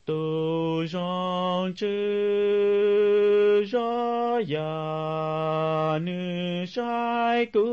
tu rong chư ra ya nữ sai cu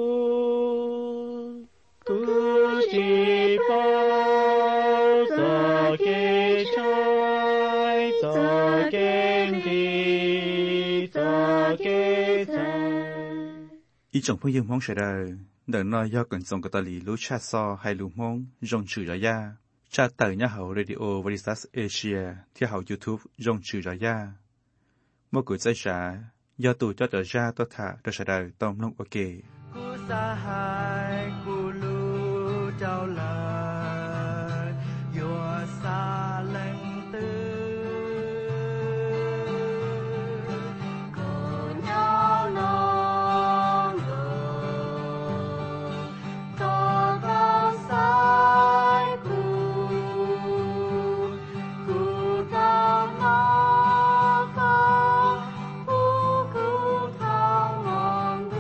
chỉ bao giờ kê trái giờ kê đi giờ kê trái ý chồng phương dương mong sẽ đời đợi nói do cần dòng cái tà lý lũ cha so hay lũ mong rong chữ ra ya cha tờ nhà hậu radio Veritas Asia theo hậu YouTube rong chữ ra ya một cuộc giải trả do tù cho trở ra tôi thả tôi sẽ đời tông nông ok cu sa hai cu lu trao lời yo sa leng tư con nhau non có cao sai cu cao nó cao cu cao ngon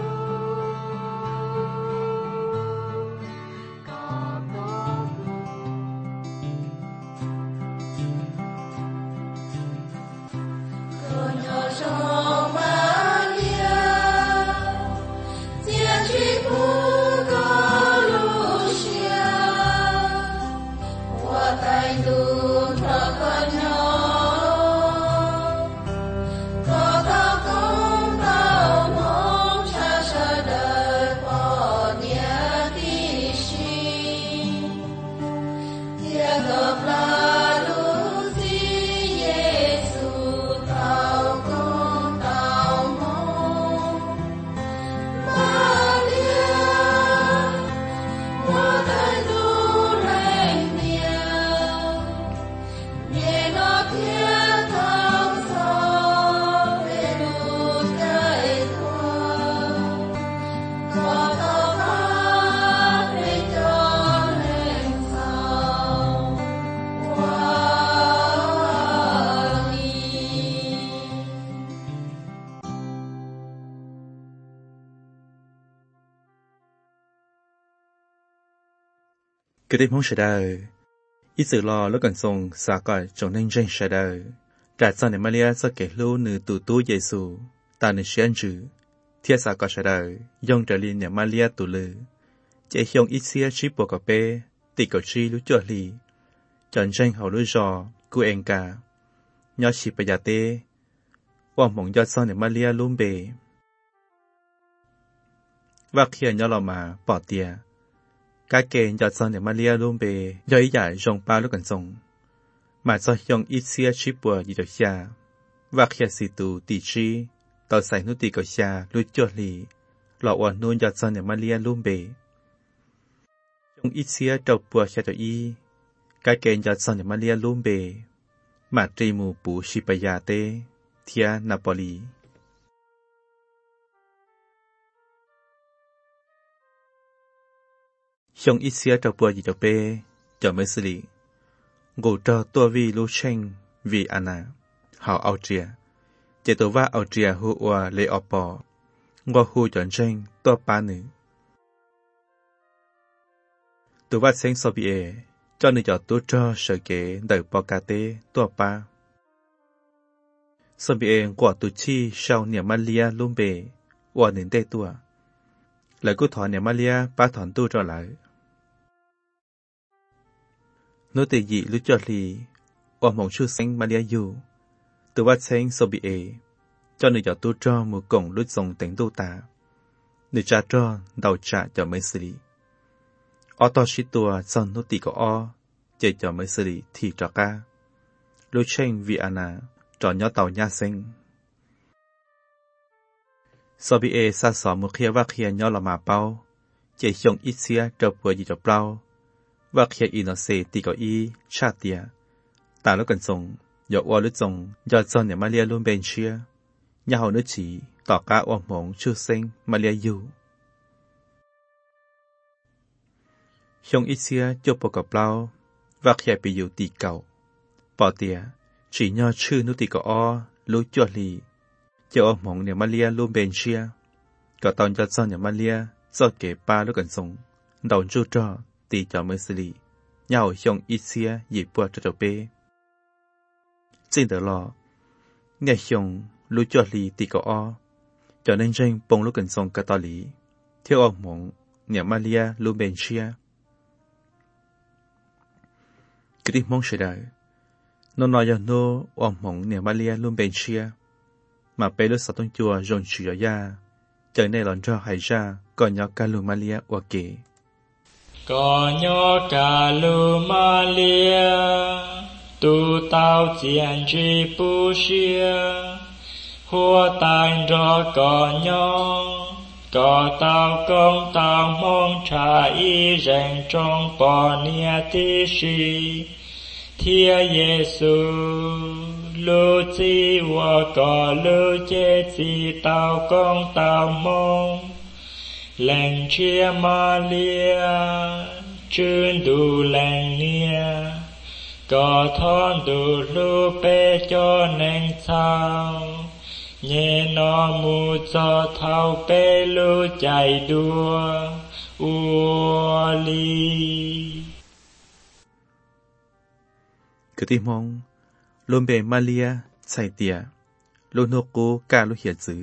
cái đêm mong sẽ đời ít sự lo lúc cần song xa gọi trong nên tranh sẽ đời trả cho nên Maria sẽ kể lưu nữ tù tu Giêsu ta nữ xuyên chữ thiết xa gọi sẽ đời dòng trở liên nhà Maria tù lư chạy hiong ít xia trí bộ cà bê tì cầu trí lưu chuột lì chọn tranh hậu lưu giò cu en cả nhỏ chỉ bây giờ tê qua mong do sau nên Maria luôn bề và khi nhỏ lò mà bỏ tiền cái kênh do sau này Maria luôn bề do ý giải rong ba lúc cần song mà do用一些去播一条下và khi sĩ tù tỷ trí tàu sải nút tỷ cầu xa lui chuột lì lọ ổn nôn do sau này Maria luôn bề用一些đầu播xa cho y cái kênh do sau này Maria luôn bề mà tri mù bù shi bà già tê thia Napoli trong ít xía trâu bùa gì trâu bê cho mấy xử lý ngủ trò tua vi lưu tranh vì Anna họ ao trìa chế tổ va ao trìa hù ua lê ọ bò ngô hù chọn tranh tua ba nữ tổ va xanh so bìa cho nữ cho tổ trò sở kế đợi bò cà tê tua ba so bìa quả tổ chi sau nhà Maria luôn bề ua nền tê tua lại cứ thọ nhà Maria ba thọn tu trở lại nô tề dị lúc cho lì ôm mong chú sinh Maria dù từ vắt sinh so bị cho người cho tu cho một cổng lúc dòng tỉnh tu ta người cha cho đầu trả cho mấy xử lý ở to sĩ tua son nô tì có o chạy cho mấy xử lý thì cho ca lúc tranh vì Anna cho nhỏ tàu nhà sinh so bị xa xỏ một khía và khía nhỏ là mà bao chạy trong ít xía cho vừa gì cho bao và khía y nó sẽ tì có y cha tìa ta lúc cần sống do qua lúc sống do cho nhà Maria luôn bên chia nhà hậu nước chỉ tỏ cả ôm mộng chưa sinh Maria dù trong ít xía cho bộ cặp bao và khía bị dù tì cầu bỏ tìa chỉ nhỏ chư nước tì có o lúc chuột lì cho ôm mộng nhà Maria luôn bên chia có tòn cho nhà Maria do kể ba lúc cần sống đầu chú cho tì cho mới xử lý nhau trong ít xía dịp qua cho bê trên tờ lò nghe hiong lũ cho lì tì có o cho nên tranh bông lũ cần sông cả tòa lý theo ông mộng nhà Maria lũ bên chia cái đi mong sẽ đợi nó nói cho nó ông mộng nhà Maria lũ bên chia mà bé lũ sáu tôn chùa rồng chửi ở ya chờ này lòn cho hay ra còn nhỏ cả lũ Maria ở kề có nhỏ cả lũ Maria tu tao chiến trí bù xia hoa tan rõ có tao công tao mong trả ý rèn trong bỏ nia tí sĩ thiên Giêsu lưu chi và có lưu chế chi tao công tao mong lành chia Maria chuyên đủ lành nia có thon đủ lưu bê cho nên sao nhẹ nó mù cho thao bê lưu chạy đua ua ly cứ tìm mong luôn bề Maria chạy tỉa luôn nô cố cả lúc hiện dữ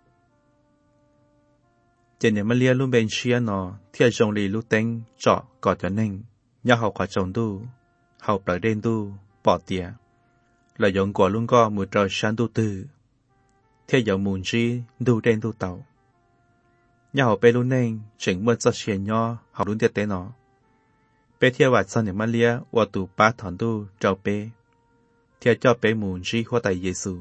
trên nhà Maria luôn bên chia nó theo dòng lì lúc tên trọ có cho nên nhà học khóa chồng tu học bởi đen tu bỏ tỉa là dòng của luôn có một trò sáng tu tư theo dòng mùn chi tu đen tu tàu nhà học bê luôn nên chỉnh mượn cho xe nhỏ học luôn tiết tế nó bê theo vạt sau nhà Maria và tù ba thọn tu trao bê theo cho bê mùn chi hoa tại Giêsu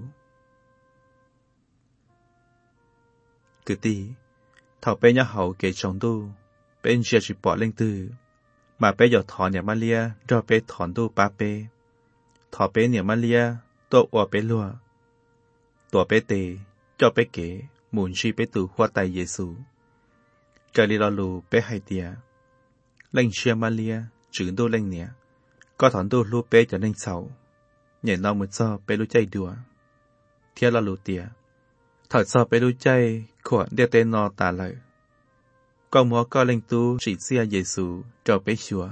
cứ tí thảo bê nhà hậu kể chồng tu bên chia chỉ bỏ lên từ mà bê giờ thọ nhà Maria cho bê thọn tu ba bê thọ bê nhà Maria tổ ở bê lùa tổ bê tề cho bê kể mùn chi bê tù hoa tại Giêsu trở đi lo lù bê hai tia lên chia Maria chữ tu lên nè có thọn tu lu bê cho nên sầu nhảy nó một so bê lu chay đùa theo lo lù tia thật so bê lu chay của đeo tên nó tả lợi có múa có lên tu chỉ xia Giêsu cho bê chùa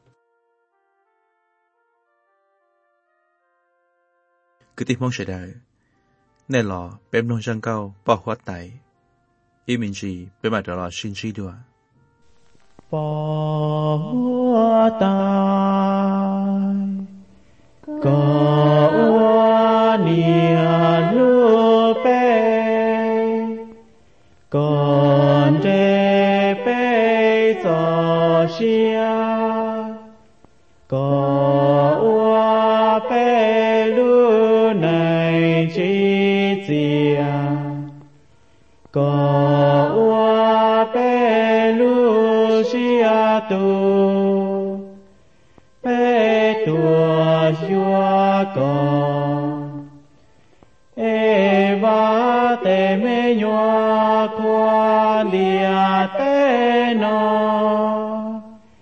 cứ tìm mong sẽ đời nè lò bém nông răng cao bỏ hóa tải ý mình gì bế mặt lò xin chi đùa bỏ hóa tải có hóa nia lưu bê còn trẻ bê cho xia có hóa bê lưu này chi chia có hóa bê lưu xia tu bê tua xua con eva te me nhua qua lia te no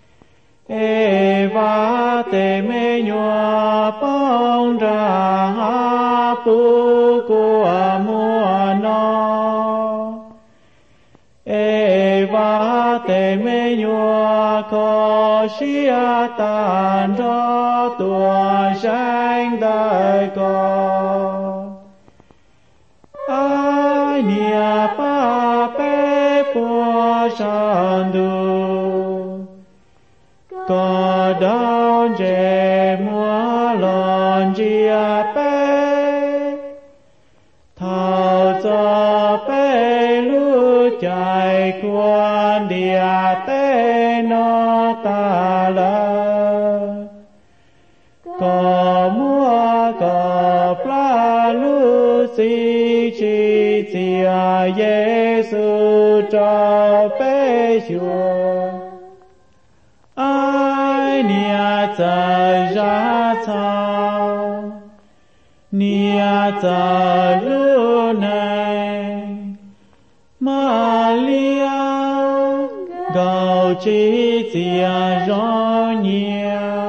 eva te me nhua bông ra pu của mùa no eva te me nhua có xia tan cho tua sáng đời con ai nia pa pe po san du có đau dễ mua lon chia pe thao cho pe lu chạy quan địa te nó ta la có mua có pla lu si chi chia Giêsu cho pe chùa ai nia za ra cha nia za lu này Maria gạo chi chia rõ nhiều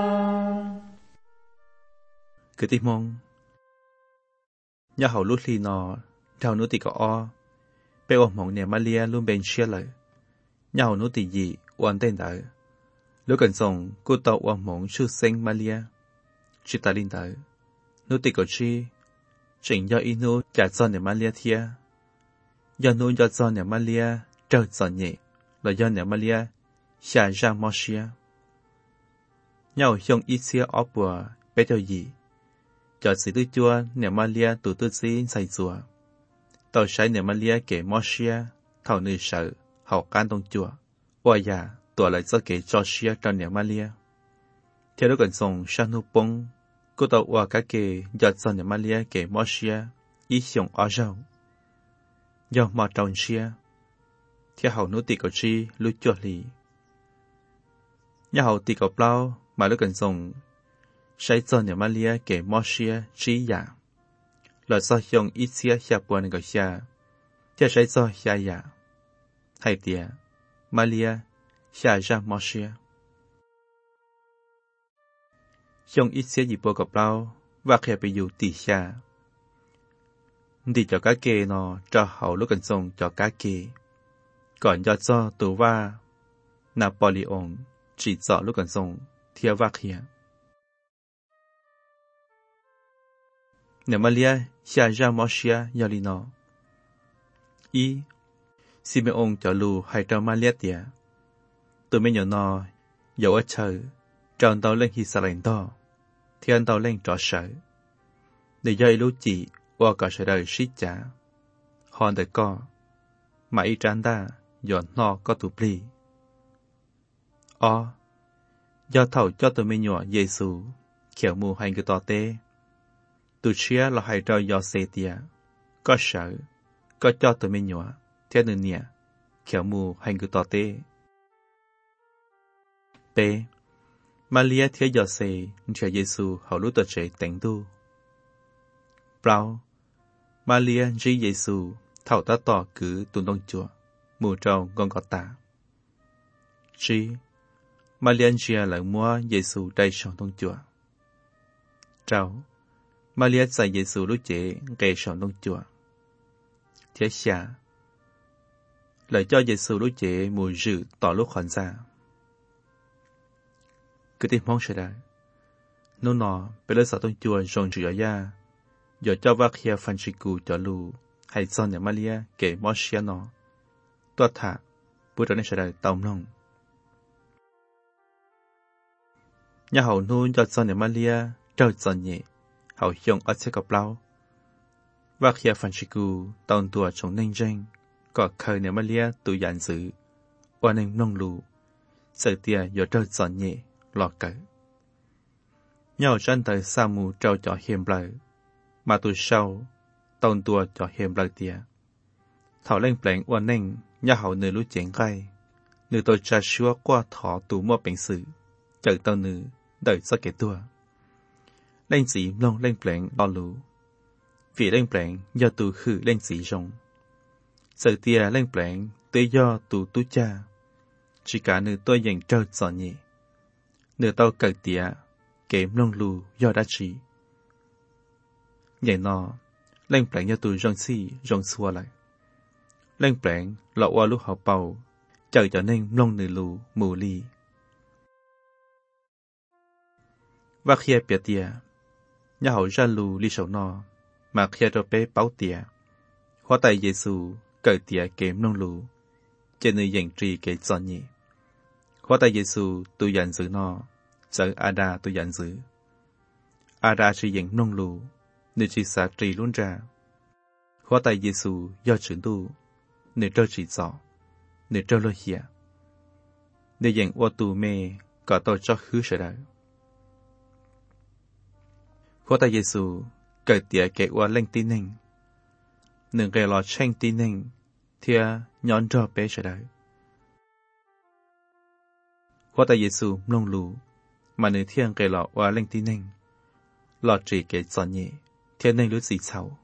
cứ tìm mong nhà hậu lút li nọ thảo nút tì có o bê ôm mong nhà Maria luôn bên chia lại nhà hậu nút tì gì quan tên đỡ lúc cần xong cô tàu ôm mong sư sinh Maria chỉ ta linh đỡ nô tì cầu chi chỉnh do inu trả cho nè Malia thia do nô do cho nè Malia trâu cho nhẹ là do nè Malia xả ra Moshia nhau dùng ít xia ở bùa bé cho gì cho sự tư chua nè Malia tụ tư xin say chùa tàu sai nè Malia kể Moshia thảo nữ sợ hậu can đông chùa oa ya tuổi lại cho kể Joshua trong nè Malia theo đó cần dùng sang nu bông cô tàu oa cá kể do cho nè Malia kể Moshia ý dùng ở rau do mà tròn xia theo hậu nô tì cầu chi lưu chua lì nhà hậu tì cầu bao mà lúc cần dùng sai cho nè Malia kể Moshia trí giả là do dùng ít xia xa buồn gọi xa theo sai cho xa giả hay tìa Malia xa ra Moshia dùng ít xia gì bộ gặp bao và khi bị dụ tì xa đi cho cá kê nó cho hậu lúc cần dùng cho cá kê còn cho tù va Napoleon chỉ cho lúc cần dùng theo va kia nè Malia xa ra Moshia Yalino y Simeon cho lù hay cho Malia tìa tụi mình nhớ nó dẫu ở trời tròn tàu lên khi xa lạnh to thì anh tàu lên trọ sở để dây lũ chị qua cả sở đời xít trả hòn đời co mà y trán ta dọn nó có tụ pli do thầu cho tụi mình nhỏ Giê-xu kiểu mù hành cái tỏ tê tụi chia là hay cho do xe tìa có sở có cho tụi mình nhỏ theo nửa nè kiểu mù hành cái tỏ tê b Malia theo do xe cho Giê-xu hậu lúc tụi trẻ tỉnh tu bao Malia dì Giê-xu thảo ta tỏ cứ tụi đông chùa mù trâu ngon gọt ta G. Malia chia lại mua Giê-xu đầy sòng đông chùa trâu Malia dạy Giê-xu lúc trẻ gây sòng đông chùa thế xa lại cho Giê-xu lúc trẻ mù rự tỏ lúc khoản ra cứ tìm mong sẽ đại nô nọ bây giờ sao đông chùa rong rửa ya giờ cho vác kia Francisco cho lù hay cho nhà Malia kể Moshia nó toa thả bữa đó nên sẽ đại tàu nông nhà hậu nôn cho nhà Malia trâu cho nhẹ hậu dùng ở xe cọp lau vác kia Francisco tàu tua trong nênh danh có khởi nhà Malia tụ dàn giữ oan nênh nông lù sợ tia giờ trâu cho nhẹ lọt cỡ nhau chân tới sa mù trâu cho hiểm lợi mà tụi sau tàu tua cho hiểm lợi tia thảo lên pleng oan nênh nhà hậu nữ lũ chén gai nữ tôi trả xua qua thọ tụ mua bệnh sự chờ tàu nữ đợi cho kẻ tua lên chỉ lông lên pleng lo lũ vì lên pleng do tụ khử lên chỉ rong sợ tia lên pleng tới do tụ tu cha chỉ cả nữ tôi dành trâu cho nhẹ nữ tàu cởi tía kém lông lù do đã chỉ nhảy nọ lên pleng do tụ rong xì rong xua lại lên pleng lọ qua lúc học bầu chờ cho nên lông nữ lù mù ly và khi bịa tía nhà hậu ra lù ly sầu nọ mà khi cho bé báo tía hóa tay Giê-xu cởi tía kém lông lù trên nơi dành trì kể cho nhẹ hóa tay Giê-xu tu dành giữ nọ giờ Ada tu dành giữ Ada chỉ dành nông lù nơi chỉ xả trì luôn ra hóa tay Giê-xu do trưởng tu nơi trơ chỉ rõ nơi trơ lôi hiệp nơi dành ô tù mê cả tôi cho khứ sẽ đợi hóa tay Giê-xu cởi tía kể qua lên tin ninh nương kể lọ tranh tin ninh thia nhón cho bé sẽ đợi hóa tay Giê-xu nông lù mà nữ thiên kể lọ qua lên tin ninh lọ chỉ kể cho nhẹ thiên ninh lũ gì xấu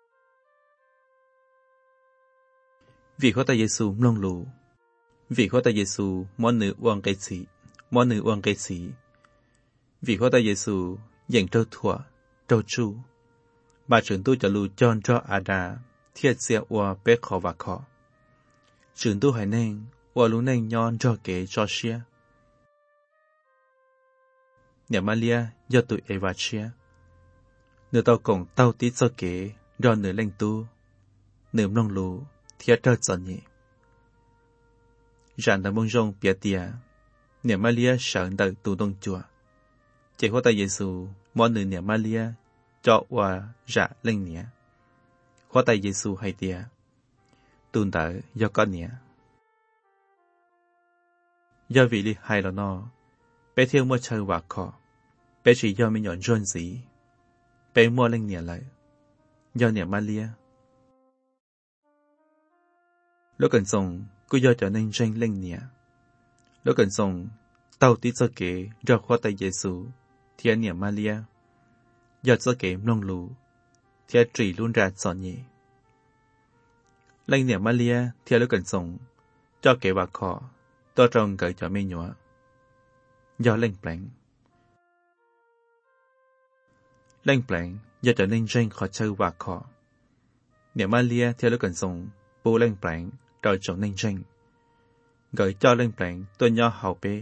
vì hóa tay Giê-xu nông lù vì hóa tay Giê-xu món nữ uang cái gì món nữ uang cái gì vì hóa tay Giê-xu dành trâu thua trâu chu bà trưởng tu cho lù chọn cho Ada thiết xe ua bé khó và khó trưởng tu hải nên ua lũ nên nhon cho kế cho xia nhà Malia do tụi Eva chia nửa tàu cổng tàu tí cho kế rồi nửa lên tu nửa nông lù thiết trở cho nhỉ rạn đã mong rong bia tia nửa Maria sợ đợi tu đông chùa chỉ có tay Giêsu mỗi nửa Maria cho qua rạ lên nhỉ có tay Giêsu hay tia tuôn đợi do con nhỉ do vị li hay là nó bé thiếu mua chơi và khó bé chỉ do mình nhọn rôn gì bé mua lên nhỉ lại do nhỉ Maria lúc cần dùng cứ do trở nên tranh lên nhỉ lúc cần dùng tàu tí cho kế do khoa tay Giêsu thì nhỉ Maria do cho kế nông lù thì chỉ luôn ra cho nhỉ lên nhỉ Maria thì lúc cần dùng cho kế và khó tôi trông gửi cho mình nhỏ do lên pleng do trở nên tranh khó chơi và khó nhỉ Maria thì lúc cần dùng bố lên pleng rồi trở nên tranh gửi cho lên pleng tôi nhỏ hậu bê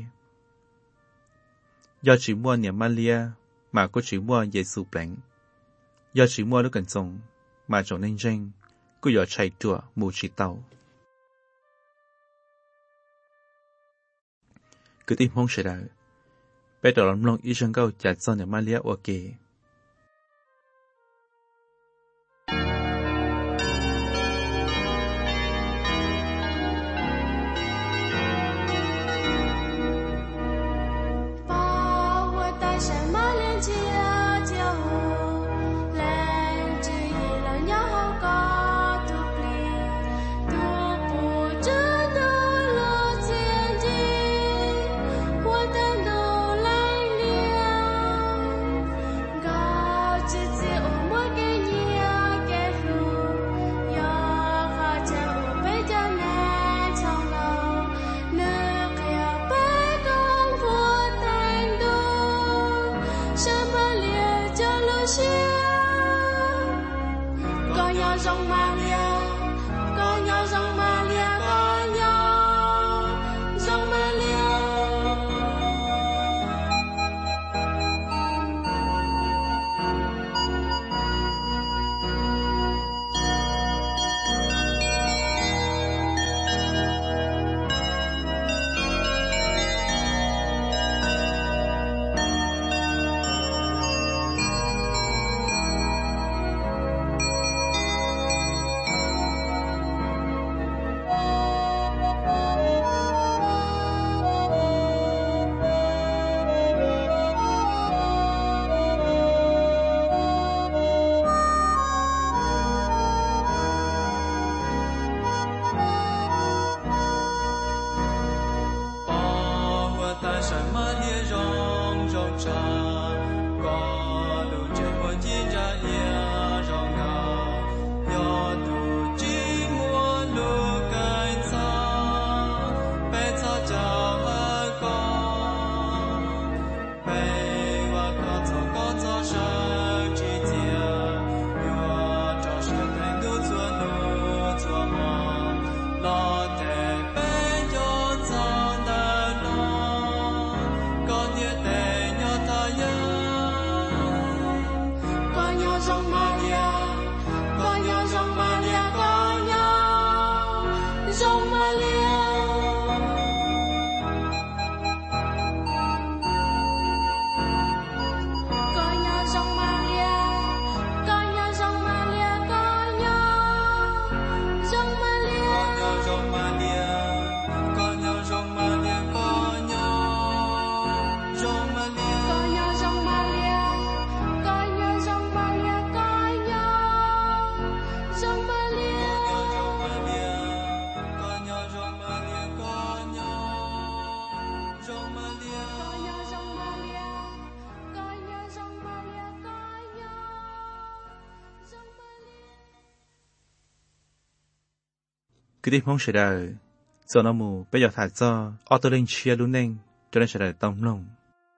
do chỉ mua nhỉ Maria mà có chỉ mua Giêsu pleng do chỉ mua lúc cần dùng mà trở nên tranh cứ giờ chạy chùa mù chỉ tàu cứ tìm không sẽ đợi bé đỏ lắm lòng ý chân câu chặt cho nhỉ Maria ok cứ đi mong sẽ đời do nó mù bây giờ thả cho auto lên chia luôn nên cho nên sẽ đời tông lòng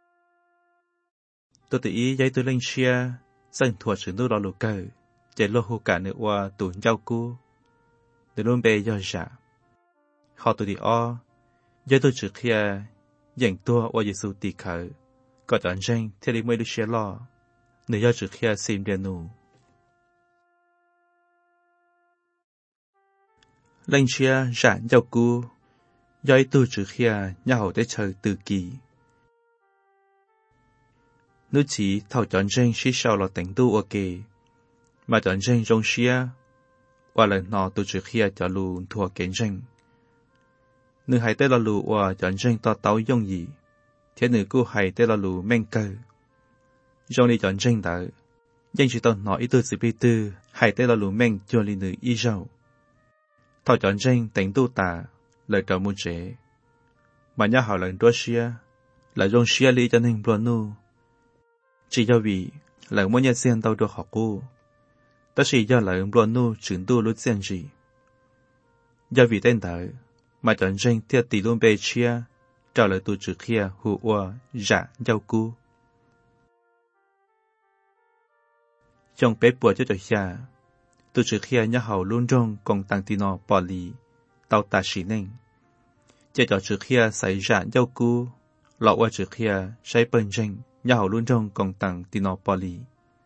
tôi tự ý giấy tôi lên chia dành thuộc sự tôi đó lục cờ để lo hồ cả nữa qua tụi giao cu để luôn bề do giả họ tôi đi giấy tôi trước kia dành tua qua Giêsu tì khởi có đoạn tranh theo đi mới được chia lo Nữ do trực khía xin biên nụ. Lệnh chia rãn dạo cú, do ý tu trực khía nhà hậu tế trời từ kỳ. Nữ chỉ thảo chọn rênh xí sau là tỉnh tu ở kề, mà chọn rênh rong xía, và lần nọ tu trực khía cho lù thua kén rênh. Nữ hãy tế là lù và chọn rênh to táo dông gì, thế nữ cô hãy tế là lù men cơ. Dòng đi chọn rênh đỡ, danh chỉ tao nói ý tu sự bí tư, hãy tế là lù men cho lý nữ y rau. Thảo chọn rênh tỉnh tu tà, lời trò môn trẻ. Mà nhá hảo lần đua xía, là rong xía lý cho nên buồn nu. Chỉ do vì, lần mỗi nhà xem tao được học cô. Đó chỉ do lần buồn nu trưởng tu lúc xem gì. Do vì tên đỡ, mà chọn rênh theo tỷ luôn bê chia, trả lời tu trực khía hù ua, dạ, giao cú. Trong bếp bùa cho xa, tu trực khía nhá hảo luôn rong còn tăng tì nọ bỏ lì, tao ta xí nênh. Chỉ cho trực khía xảy dạ giao cú, lọ ua trực khía xảy bần rênh, nhá hảo luôn rong còn tăng tì nọ bỏ lì.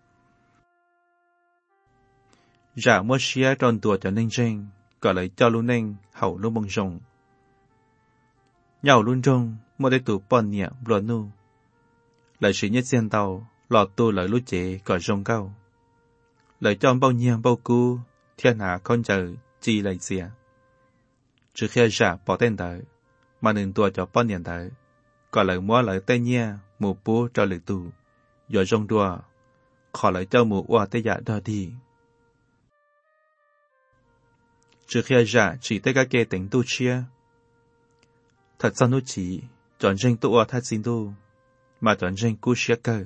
Dạ mua xía tròn tùa cho nênh rênh, gọi lấy cho luôn nênh hảo luôn bông rong. Nhá hảo luôn rong, mua để tù bỏ nhẹ bùa nu. Lại sĩ nhất xem tàu, lọ tu lời lúc chế gọi rong cao. Lời cho bao nhiêu bao cú, thiên hạ con chờ, chi lại xìa. Trước khi giả bỏ tên tới, mà nền tùa cho bao nhiêu tới, gọi lời mua lời tên nhé, mù bố cho lời tù, rồi rong đùa, khó lời cho mù ua tế giả đo đi. Trước khi giả chỉ tới các kê tính tu chia, thật sao nó chỉ, chọn rênh tu ua thắt xin tu, mà chọn rênh cú xia cơ.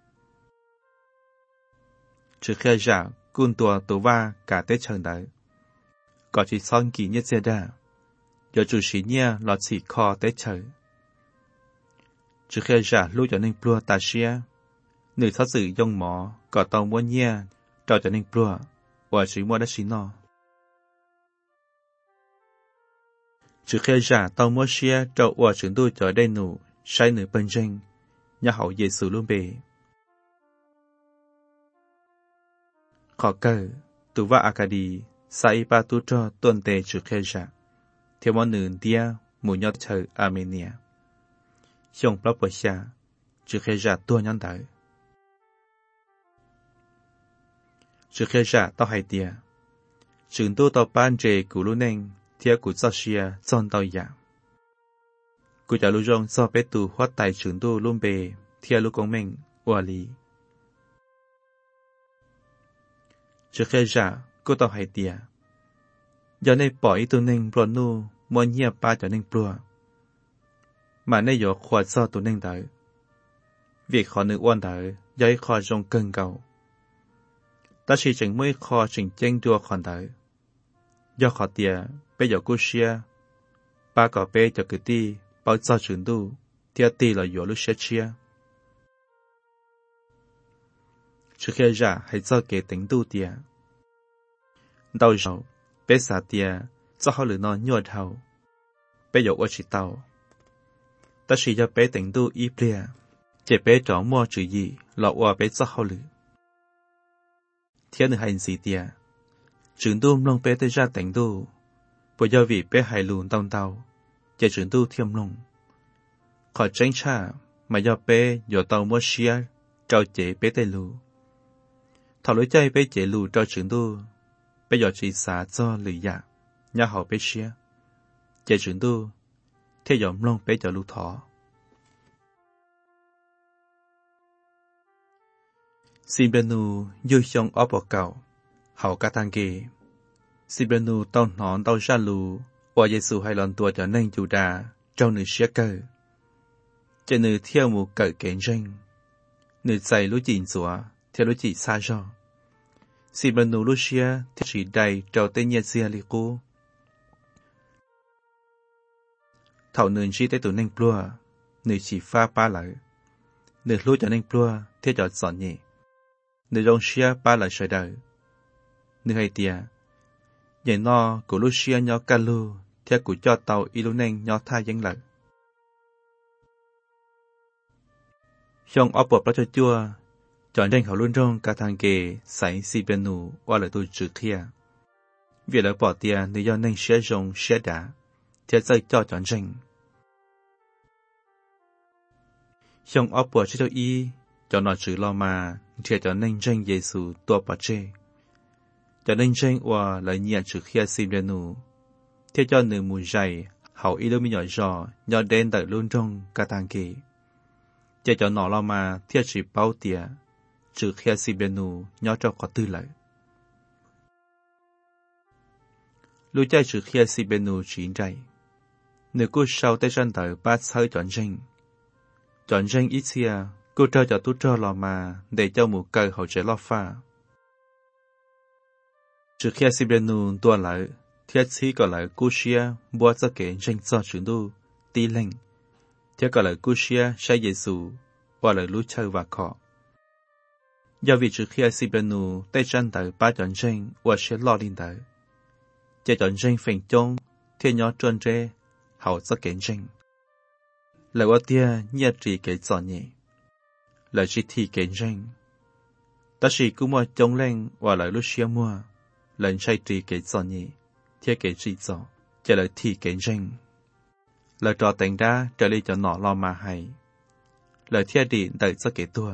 Trước khi giả, cun tùa tù va cả tết trời đấy. Có chỉ son kỳ nhất xe đà, do chủ sĩ nhé lọt xỉ kho tết trời. Trước khi giả lưu cho nên plua tà xia, nữ thoát sự dông mỏ, có tàu mua nhé, trò cho nên plua, và sĩ mua đất xí nọ. Trước khi giả tàu mua xia, trò và trưởng tu cho đây nụ, sai nữ bần rênh, nhà hậu dễ sử luôn bề. Khó cơ, tù va Akadi, sai ba tu cho tuần tề trước khi giả. Theo món nữ tia, mù nhọt chờ Armenia. Xong blog bởi xa, trước khi giả tua nhắn tới. Trước khi giả tao hay tia. Trường tu tao ban trề của lưu nênh, theo của sao xia, son tao giả. Của trả lưu rong so bế tù hóa tài trường tu luôn bề, theo lưu công mình, hòa lý. Trước khi giả, cô tao hay tia. Giờ này bỏ ý tu nênh bro nu, mua nhia ba cho nênh bro. Mà này dỗ khoa so tu nênh tới. Việc khó nữ oan tới, do ý khó rong cân cầu. Ta chỉ chẳng mới khó trình chênh đua khoản tới. Do khó tia, bây giờ cô xia. Ba có bê cho cứ ti, bao cho trường tu, theo ti là dỗ lúc sẽ chia. Trước khi giả, hãy cho kể tính tu tia. Đau rầu, bế xả tia, cho họ lửa nó nhuột hầu. Bế dụ ở chỉ tàu. Ta chỉ cho bế tính tu y blia. Chỉ bế trỏ mua chữ gì, lọ qua bế cho họ lửa. Thiên nữ hành gì tia. Trường tu mông bế tới ra tính tu. Bởi do vì bế hài lùn tông tàu. Chỉ trường tu thiêm lông. Khỏi tránh trả, mà do bế dụ tàu mua xia, trao chế bế tay lù. Thảo lối chay bế chế lù trao trường tu. Bây giờ chỉ xả cho lì dạ, nhà họ bế xia. Chế trưởng tu, theo dõi lông bế cho lưu thỏ. Xin bên nụ dư xong ốp vào cầu, hậu ca tăng kì. Xin bên nụ tao nón tao ra lù, và dây xù hay lần tua cho nên chủ đà, trong nữ xia cơ. Chế nữ theo một cỡ kén rênh. Nữ dạy lũ chỉnh xóa, theo lũ chỉ xa rõ. Xin bên nụ Lucia thì chỉ đầy trao tên nhiệt xia lì cô. Thảo nền chỉ tới tủ nênh plua, nữ chỉ pha ba lại. Nữ lưu cho nênh plua, thế cho giòn nhẹ. Nữ rong xia ba lại sợi đời. Nữ hay tia. Nhảy no của Lucia nhỏ ca lưu, thế của cho tàu y lưu nênh nhỏ tha dân lợi. Xong ốp bột đó cho chua, chọn tranh họ luôn trong cả thằng kề sải si bên nụ qua lời tôi trừ kia vì là bỏ tiền để do nên sẽ dùng sẽ đã thiết dây cho chọn tranh trong ấp bỏ chế độ y cho nó chữ lo mà thiệt cho nên tranh Giêsu tua bỏ chê cho nên tranh qua lời nhẹ trừ kia si bên nụ thiết cho nửa mùi dày hậu y đâu mi nhỏ giò nhỏ đen tại luôn trong cả thằng kề cho nó lo mà thiết chỉ bao tiền trừ kia si bên nụ nhỏ cho có tư lợi lưu chạy trừ kia si bên nụ chín chạy nếu cô sau tới chân tới bát hơi chọn tranh ít xia cô cho tú cho lò mà để cho một cây hậu chế lo pha trừ kia si bên nụ tua lại thiết sĩ gọi lại cô xia bua cho kể tranh cho chúng tu tí lệnh thiết gọi lại cô xia sai Giêsu qua lại lưu chơi và khó do vì trừ kia si bên nụ tay chân tới ba chọn tranh và sẽ lo đi tới cho chọn tranh phèn trông thiên nhỏ trơn tre hậu cho kể tranh lời qua tia nhẹ trì kể giỏi nhẹ lời chỉ thi kể tranh ta chỉ cũng mua trông lên và lời lúc xia mua lần sai trì kể giỏi nhẹ thiết kể trì giỏi cho lời thi kể tranh lời trò tình ra trở đi cho nọ lo mà hay lời thiết đi đợi cho kể tua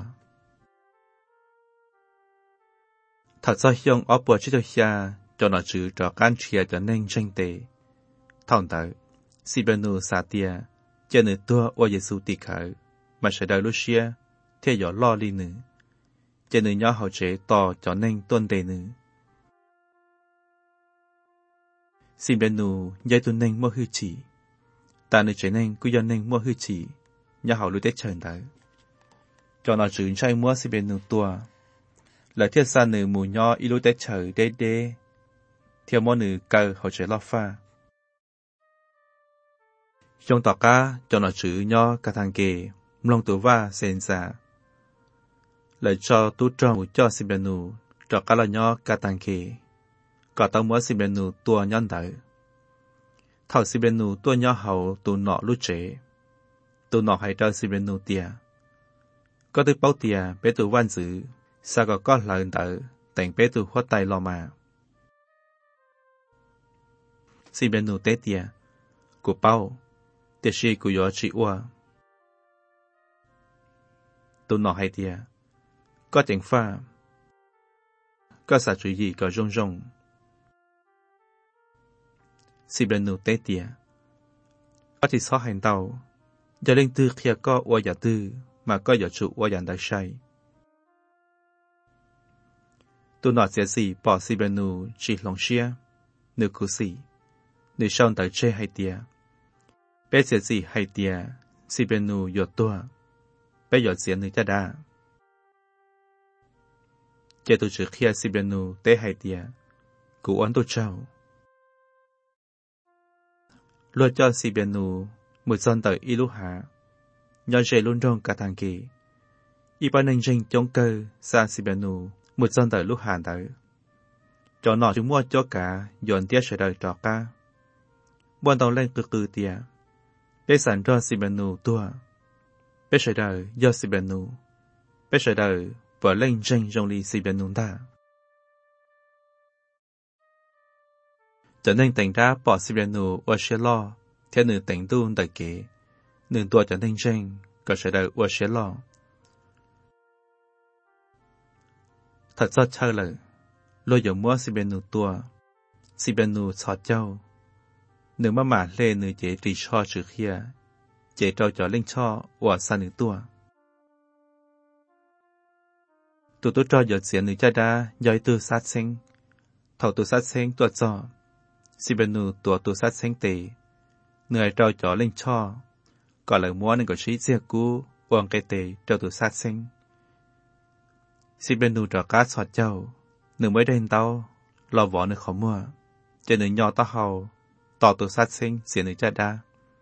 thật ra dùng ốp bùa chế độ cho nó chữ trò can chia cho nên tranh tệ thòng tới si bên nụ xa tia cho nữ tua ô Giêsu tì khởi mà sẽ đợi lúc xia thế gió lo đi nữ cho nữ nhỏ hậu chế to cho nên tuân đề nữ si bên nụ dây tuân nên mua hư chỉ ta nữ chế nên cứ do nên mua hư chỉ nhỏ hậu lưu tết trời tới cho nó chữ trai mua si bên nụ tua là thiết xa nữ mù nhỏ y lưu tết trời đê đê theo mô nữ cơ hậu chế lo pha trong tỏ cá cho nó chữ nhỏ cả thằng kề mông tù va sen xa lời cho tú cho một cho si bên nụ cho cá là nhỏ cả thằng kề có tao mua si bên nụ tua nhon tới thảo si bên nụ tua nhỏ hậu tù nọ lúc chế tù nọ hay cho si bên nụ tia có từ bao tia bé tù văn dữ sao có lời tới thành bé tù khoát tay lo mà si bên nụ tết tia của bao tiệt sĩ của gió chỉ qua tù nọ hay tia có tiếng pha có xả chữ gì có rong rong si bên nụ tết tia có thì xóa hành tàu giờ lên tư kia có qua giả tư mà có giả trụ qua dạng đại sai tù nọ sẽ gì bỏ si bên nụ chỉ lòng xia nửa cú xì nửa sau tới chơi hay tia bé sẽ gì hay tia si bên nụ giọt tua bé giọt xiên nửa cha đa chơi tụ chữ kia si bên nụ té hay tia cụ oán tụ trâu luôn cho si bên nụ một dân tới y lúc hạ nhớ chơi luôn trong cả thằng kỳ y ba nên tranh chống cơ xa si bên nụ một dân tới lúc hạ tới cho nó chúng mua cho cả dọn tiết sẽ đời trọ ca buôn tàu lên cực từ tia bé sản cho si bên nụ tua bé sẽ đời do si bên nụ bé sẽ đời vợ lên tranh trong ly si bên nụ ta cho nên tỉnh ra bỏ si bên nụ ở xe lo theo nửa tỉnh tu đời kế nửa tua cho nên tranh có sẽ đời ở xe lo thật ra chơi lời lôi dòng mua si bên nụ tua si bên nụ xót châu nửa mà lên nửa chế trì cho chữ kia chế trâu cho linh cho ở xa nửa tua tụ tụ cho giọt xiên nửa cha đa giỏi từ sát sinh thầu từ sát sinh tua cho si bên nụ tua từ sát sinh tề nửa trâu cho linh cho còn lời mua nên có trí chia cú uống cái tề trâu từ sát sinh si bên nụ trò cá xót châu nửa mới đến tao lò vỏ nửa khó mua cho nửa nhỏ tao hầu tỏ từ sát sinh xiên nửa cha đa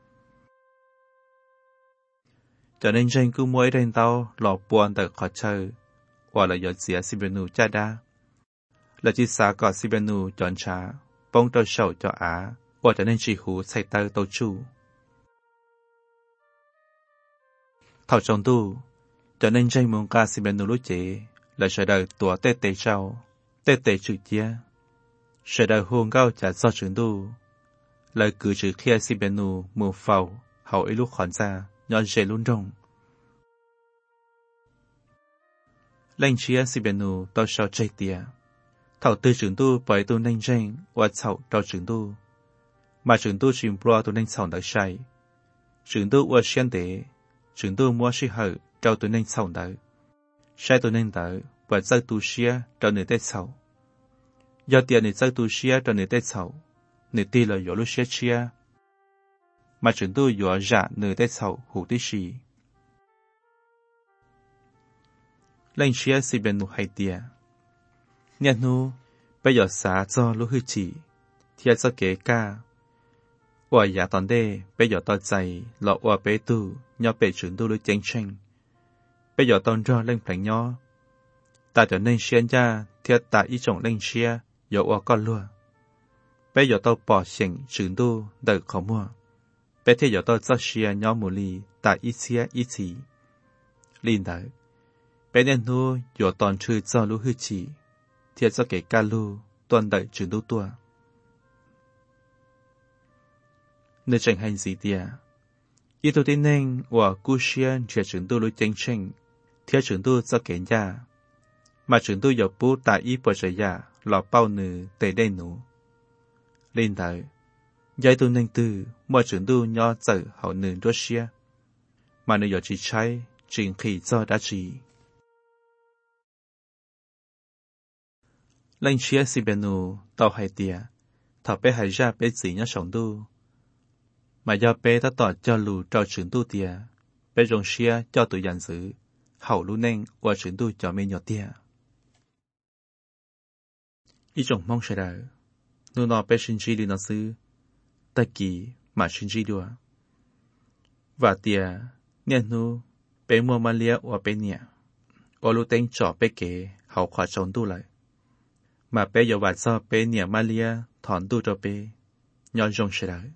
cho nên tranh cứ mỗi đến tao lò buồn từ khó chơi hoặc là giọt xỉa si bên nụ cha đa là chỉ xa có si bên nụ chọn trả bông trâu sầu cho á hoặc cho nên chỉ hú xây tơ tàu chu thảo trong tu cho nên tranh mong ca si bên nụ lúc chế là sợ đời tủa tê tê trao, tê tê chữ chia. Sợ đời huông gao trả do trường đu. Lời cử chữ kia si bên nụ mù phàu, hậu ý lúc khỏn ra, nhọn dễ luôn rồng. Lệnh chia si bên nụ tao sao chạy tìa. Thảo tư trường đu bởi tu nênh rênh, và chậu trao trường đu. Mà trường đu chìm bro tu nênh chậu nở say. Trường đu và xuyên đế, trường đu mua sĩ hở, trao tu nênh chậu nở. Sai tu nênh nở, và dơ tu xia trao nửa tết chậu. Do tiền nửa dơ tu xia trao nửa tết chậu. Nửa tì là dỗ lúc xia chia. Mà trường đu dỗ dạ nửa tết chậu hủ tí xì. Lệnh chia si bên nụ hay tìa. Nhật nụ, bây giờ xá cho lúc hư chỉ, thiệt cho kế ca. Và giả tòn đê, bây giờ tỏ dày, lọ và bế tu, nhỏ bế trưởng tu lưu chênh chênh. Bây giờ tòn rõ lên phản nhỏ. Ta trở nên xuyên ra, thiệt ta ý trọng lên xia, dỗ và con lùa. Bây giờ tao bỏ xỉnh trưởng tu, đợi khó mua. Bây thiệt giờ tao cho xia nhỏ mù lì, ta ý xia ý chỉ. Linh đợi. Bây nên nụ, dỗ tòn trừ cho lúc hư chỉ. Thiệt cho kế ca lưu, toàn đợi trưởng tu tua. Nơi chẳng hành gì tìa. Ý tôi tin nên, và cú xiên trẻ trưởng tu lưu chênh chênh, thiệt trưởng tu cho kế nhà. Mà trưởng tu dọc bố tại ý bỏ trẻ nhà, lọ bao nữ tề đê nụ. Linh đợi. Giai tu nên tư, mà trưởng tu nhỏ dở hậu nữ đốt xia. Mà nữ dọc chỉ cháy, trình khỉ cho đã chỉ. Lệnh chia si bên nụ, tàu hay tìa, thảo bế hay ra bế dĩ nhá sống tu. Mà do bế ta tỏ cho lù trò trưởng tu tìa, bế rồng xia cho tụi dàn giữ, hậu lũ nên qua trưởng tu cho mê nhỏ tìa. Ý trọng mong sẽ đợi, nụ nọ bế sinh trí đi nó sư, ta kỳ mà sinh trí đùa. Và tìa, nè nụ, bế mua mà lia và bế nhẹ, và lũ tên trò bế kế, hậu khóa trốn tu lại. Mà bé giờ vạt so bé nhẹ Malia thọn tu cho bé, nhon rong sẽ đợi.